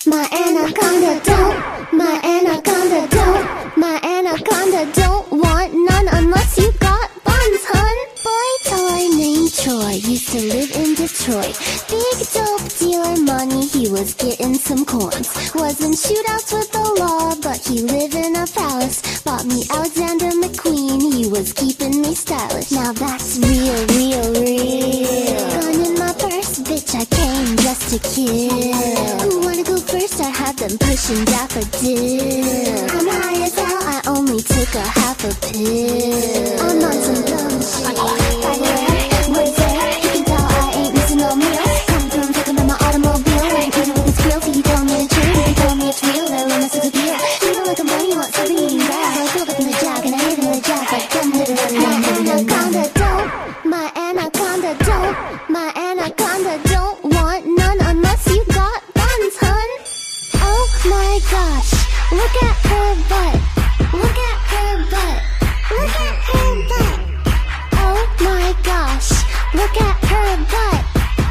My anaconda don't, my anaconda don't, my anaconda don't want none unless you got buns, hun. Boy toy named Troy used to live in Detroit. Big dope dealer money, he was getting some coins. Was in shootouts with the law, but he lived in a palace. Bought me Alexander McQueen, he was keeping me stylish. Now that's real, real, real. Gun in my purse, bitch, I came just to kill. Who wanna go first? I had them pushing daffodil. I'm high as hell, I only took a half a pill. I'm on some dumb shit. By the way, what's that? You can tell I ain't missing no meals. Come from picking up my automobile. Ain't eating with his grill, so you tell me it's true. You tell me it's real, that when my sense appeal. Feeling like I'm burning, want something eating grass. So I pulled up in the jack, and I hit him with a jack. Like dum dum dum dum dum dum. My anaconda don't, my anaconda don't, my anaconda don't want none unless you got buns, hun. Oh my gosh, look at her butt. Look at her butt. Look at her butt. Oh my gosh, look at her butt.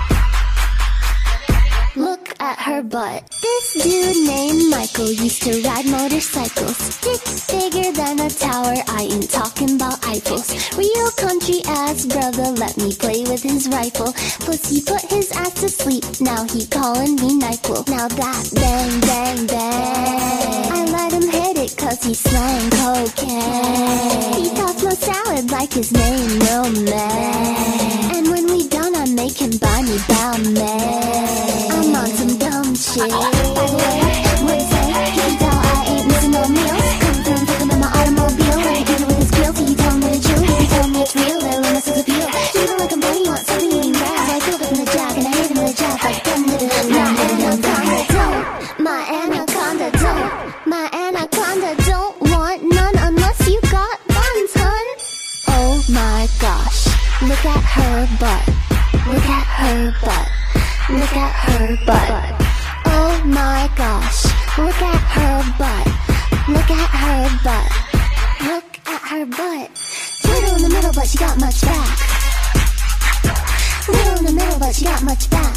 Look at her butt. This dude named Michael used to ride motorcycles. Dick bigger than a tower, I ain't talking about Eiffels. Real country ass brother let me play with his rifle. Pussy put his ass to sleep, now he calling me NyQuil. Now that bang bang bang, I let him hit it cause he slang cocaine. He tossed no salad like his name no man. And when we done I make him buy me Balmain. I'm on some dumb shit. By the way, what's that? You can tell I ain't missing no meals. Come from picking up my automobile. Ain't eating with his grill, so you tell me it's true. You tell me it's real, that when my sense appeal. Feeling like I'm burning, want something eating grass. So I pulled up in the jack, and I hit him with a jack. Like dum dum dum dum dum. My anaconda don't, my anaconda don't want none unless you got buns, hun. Oh my gosh, look at her butt. Look at her butt. Look at her butt. Oh my gosh, look at her butt. Look at her butt. Look at her butt. Little in the middle, but she got much back. Little in the middle, but she got much back.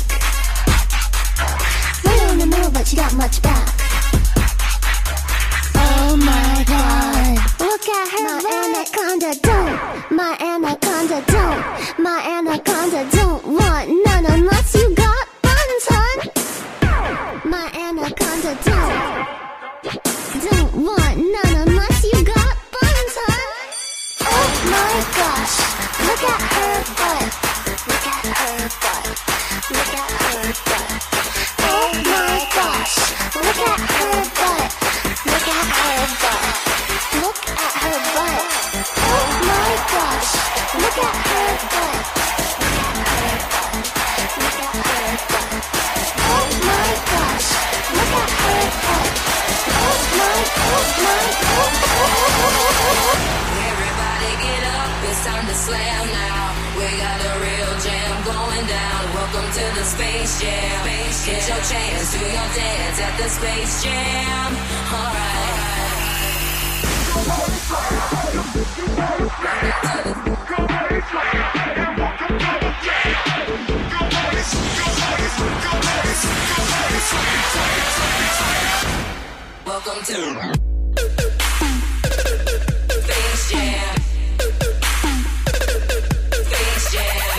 Little in the middle, but she got much back. Oh my god, look at her butt. My anaconda don't, my anaconda don't, my anaconda don't want none unless you got buns, hun. My anaconda don't want none unless you got buns, hun. Oh my gosh, look at her butt. Look at her butt. Look at her butt. Oh my gosh, look at her butt. Look at her butt. Look at her butt. Oh my gosh, look at her butt. Look at her butt. Oh my gosh, look at her butt. Oh my. Everybody get up, it's time to slam now. We got a real jam going down. Welcome to the Space Jam. Get your chance, do your dance at the Space Jam. Alright. Welcome to Space Jam. Space Jam.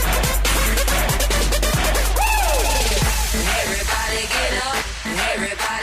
Everybody get up, everybody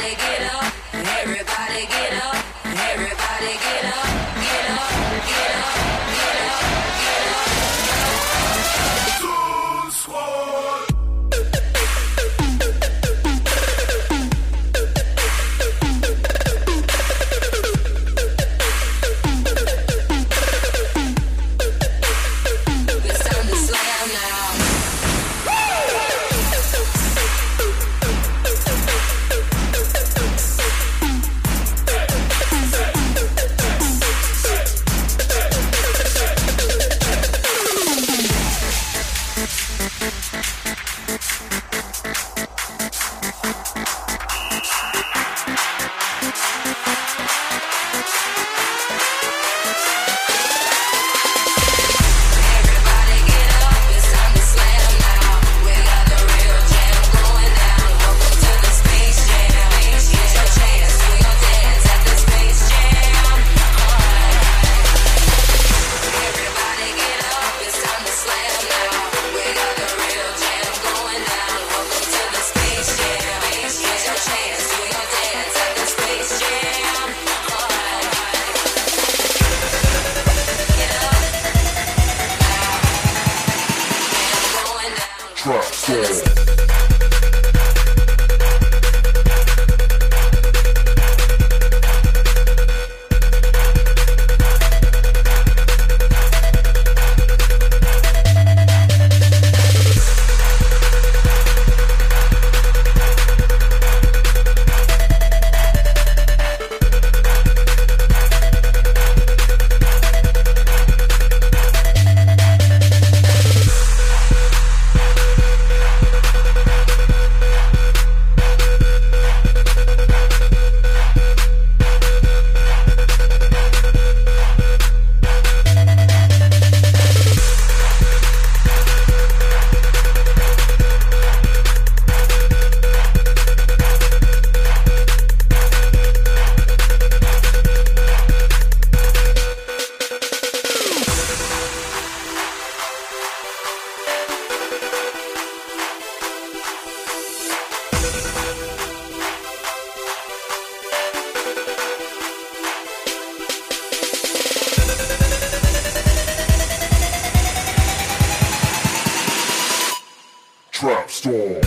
Trap Storm.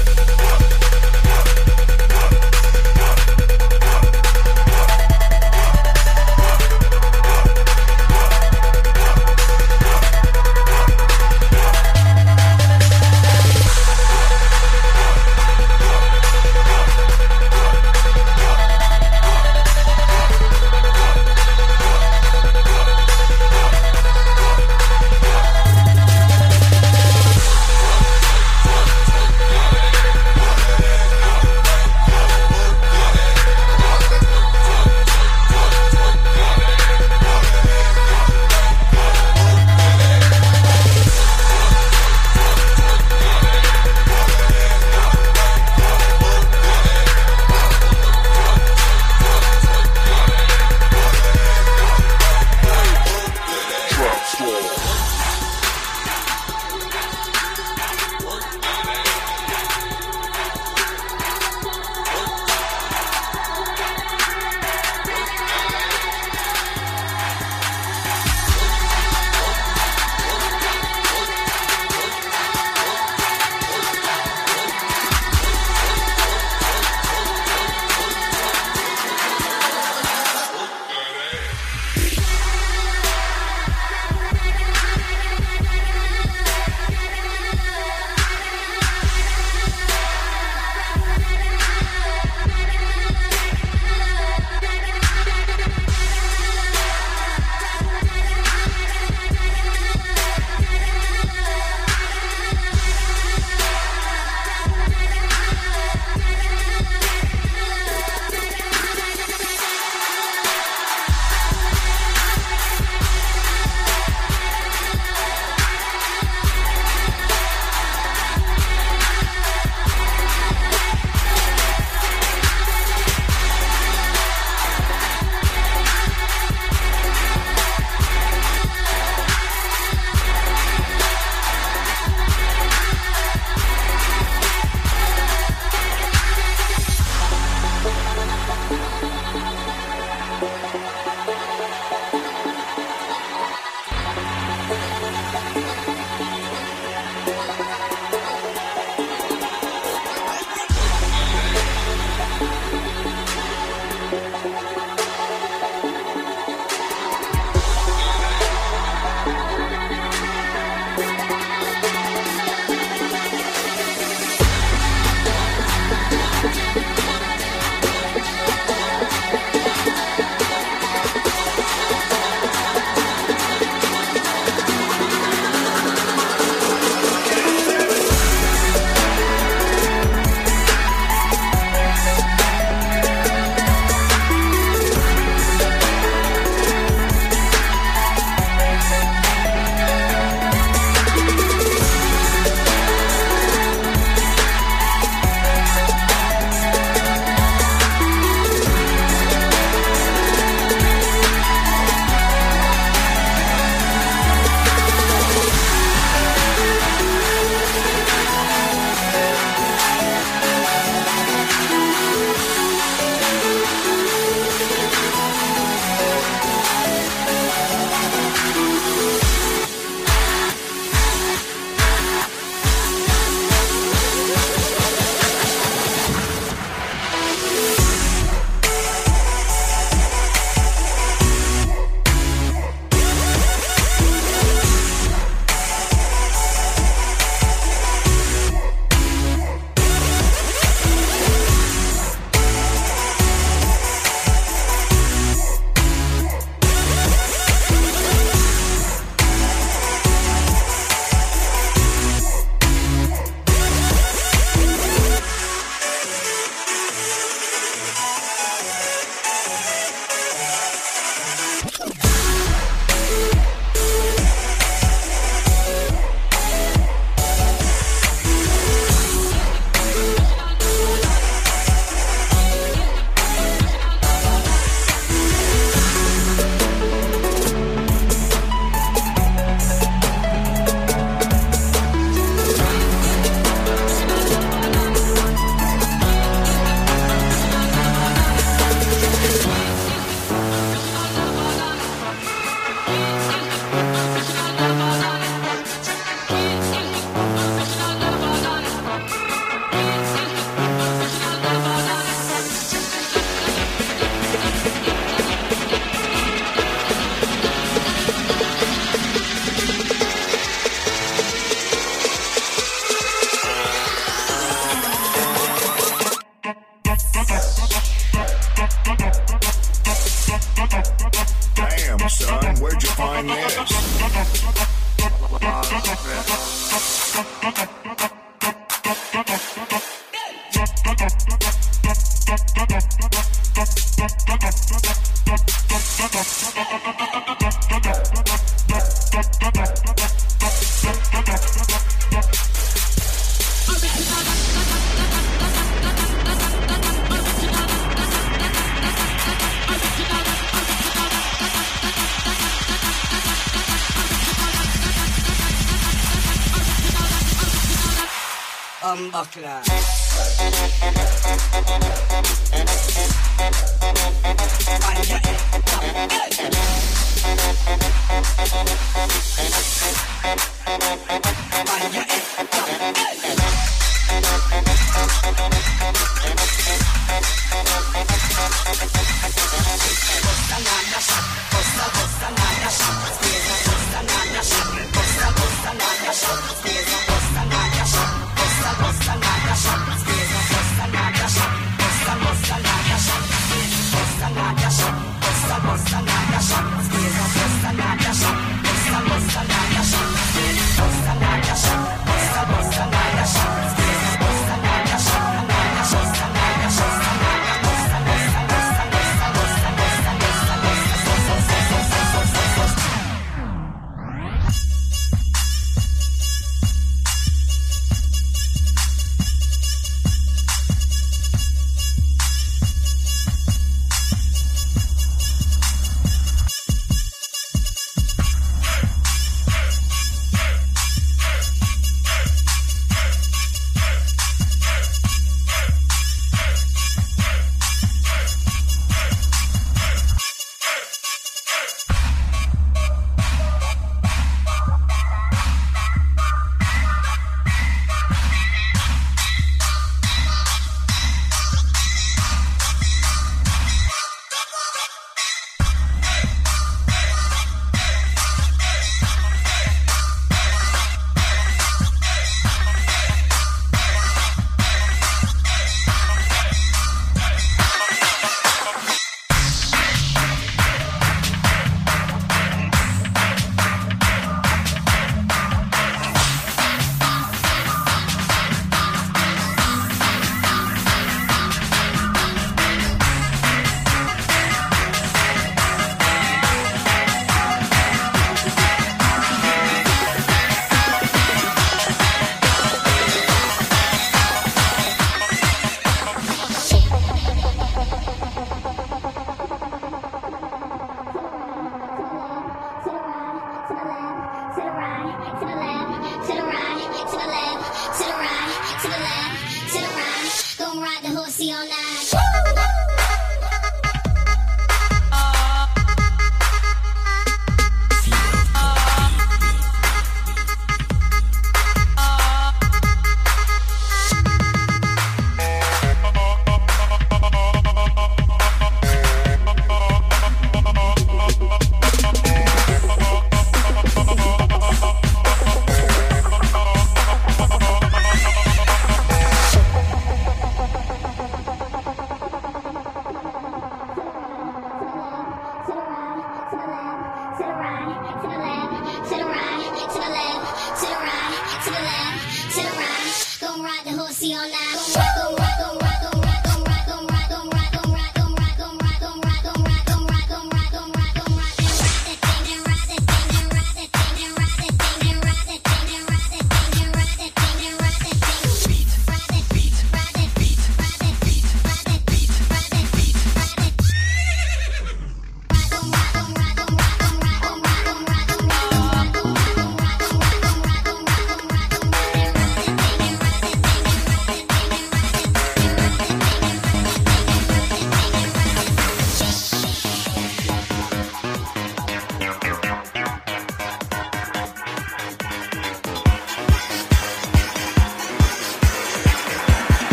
Buckler.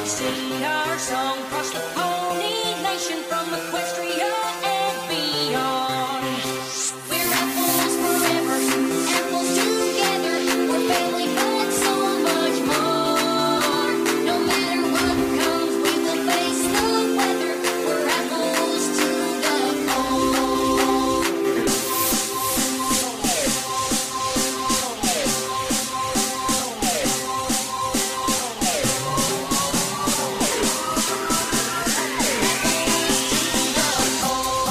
Sing our song across the Pony Nation from Equestria and beyond. We're apples forever, apples together. We're family, but so much more. No matter what comes, we will face the weather. We're apples to the core.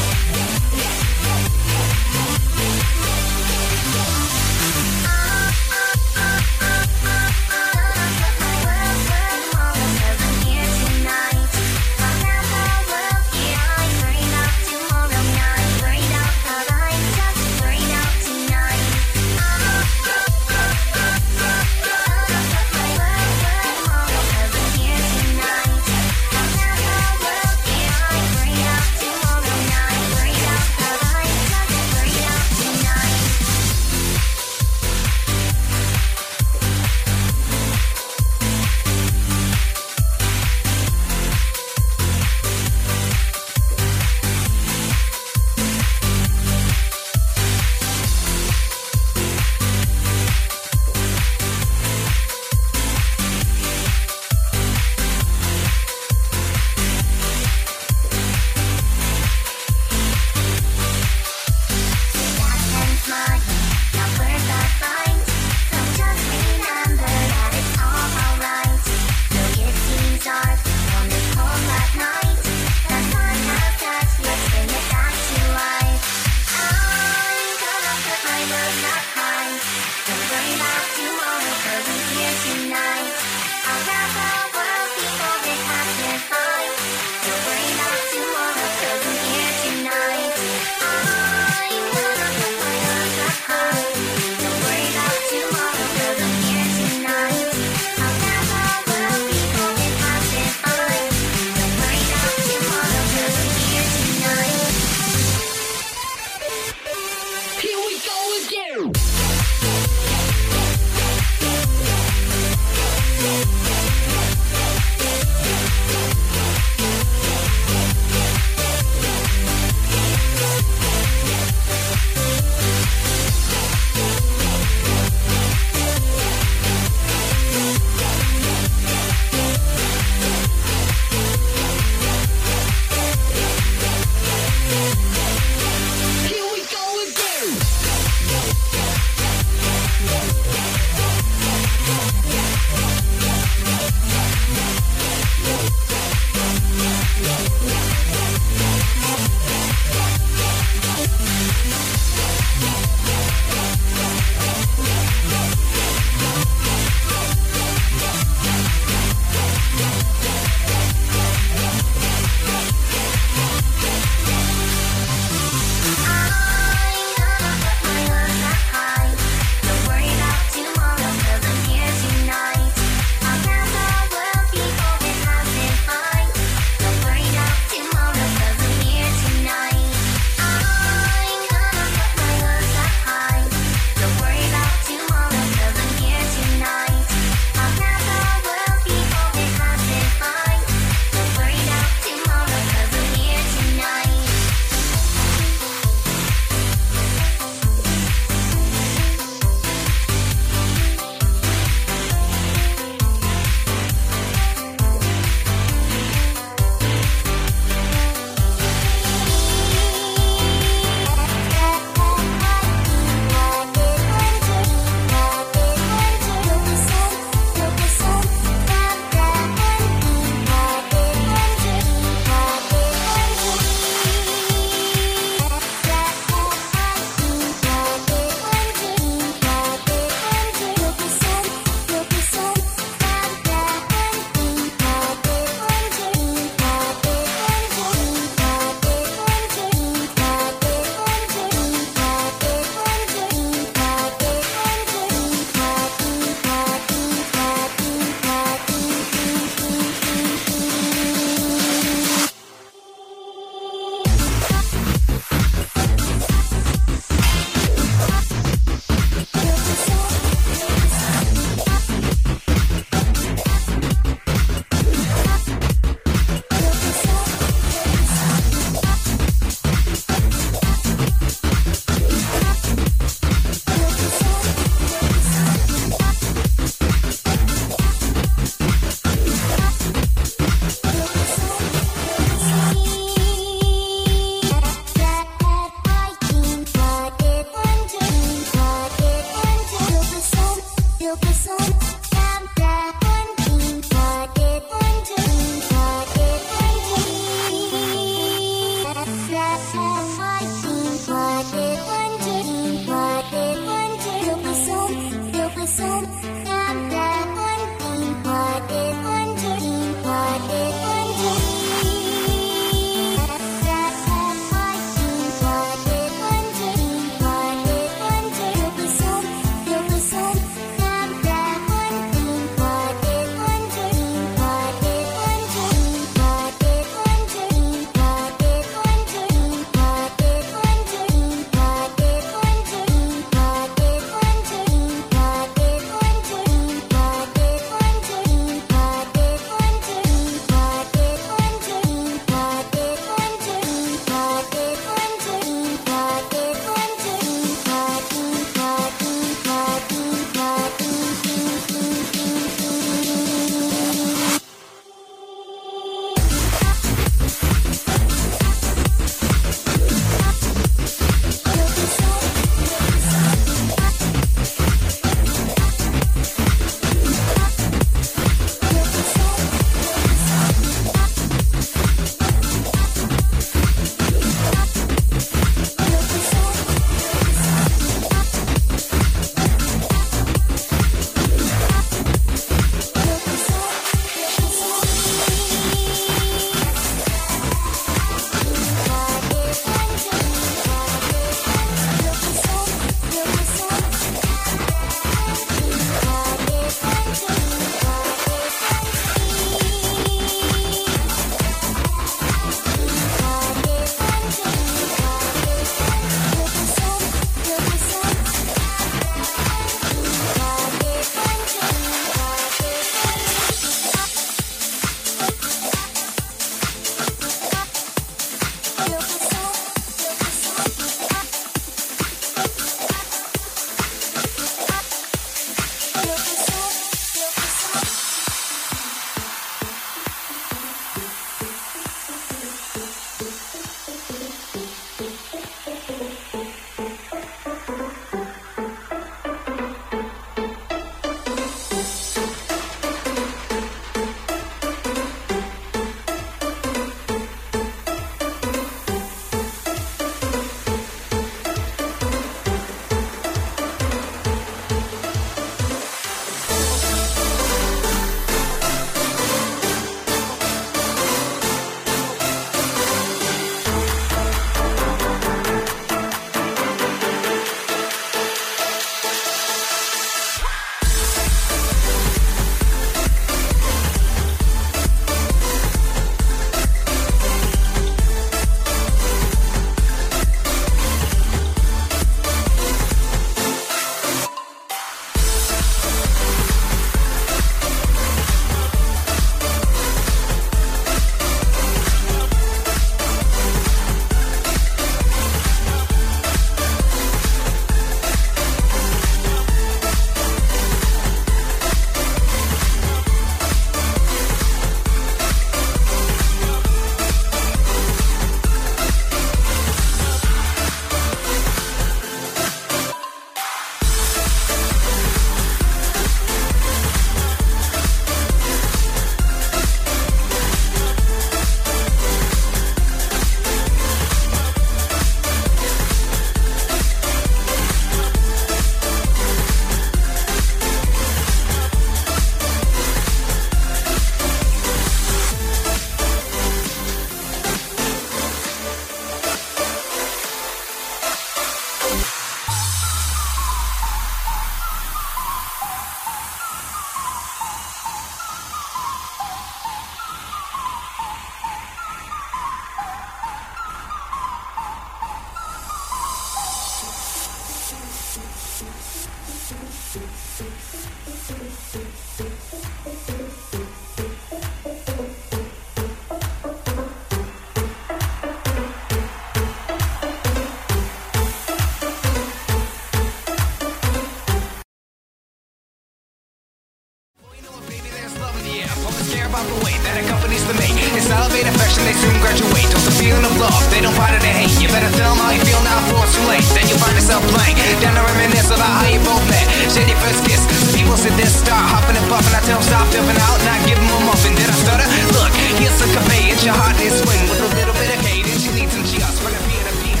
harder to hate. You better tell them how you feel now before it's too late. Then you find yourself blank, down to reminisce about how you both met. Share your first kiss. People sit there, start hopping and buffing. I tell them stop flipping out, and I give them a muffin. Did I stutter? Look, here's some cafe. It's your heart is swing with a little bit of cadence. You need some just for the beat of beat.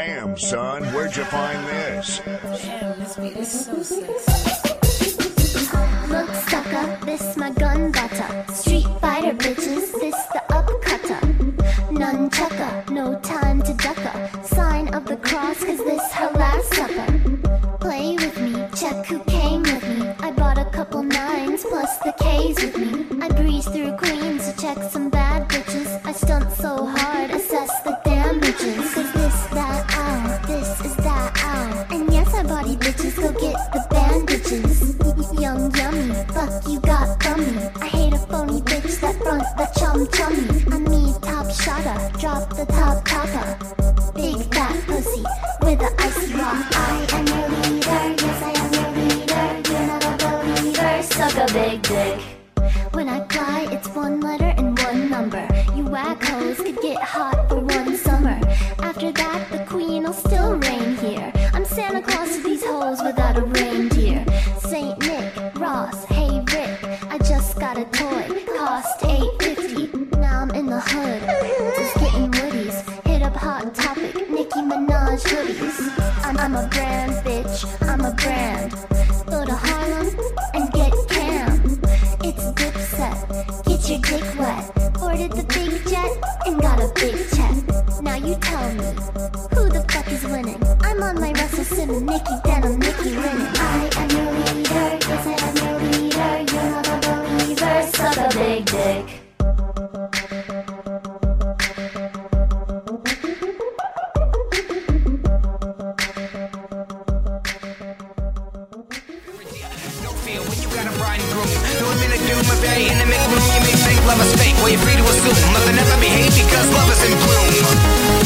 Damn, son, where'd you find this? Damn, this beat is so sexy. Look, sucker, this my gun butter. Street fighter bitches, this the upcutter. Nunchucker, no time to ducker. Sign of the cross, cause this her last supper. Play with me, check who came with me. I bought a couple nines plus the K's with me. I breeze through Queens to check some bad bitches. I stunt so hard, assess the damages. Cause this, that, ow, this is that, ow. And yes, I body bitches, go get the bandages. Young yummy, fuck you got bummy. I hate a phony bitch that front the chum chummy. I mean top shotter, drop the top topper. Big fat pussy with a icy rock. I am your leader, yes I am your leader. You're not a believer, suck a big dick. When I fly, it's one letter and one number. You whack hoes could get hot for one summer. After that, the queen will still reign here. I'm Santa Claus to these hoes without a reindeer. Saint Nick, Ross, hey Rick, I just got a toy, cost $8.50. Now I'm in the hood, just getting woodies. Hit up Hot Topic, Nicki Minaj hoodies. I'm a brand, bitch, I'm a brand. Go to Harlem and get cam. It's Dipset, get your dick wet. Boarded the big jet and got a big check. Now you tell me, who the fuck is winning? I'm on my Russell Simmons, Nicki Denim, Nicki winning. I am your leader, yes I am your leader. You're not a believer, suck a big dick. In the make room, you may think love is fake. Well, you're free to assume nothing ever behave because love is in bloom.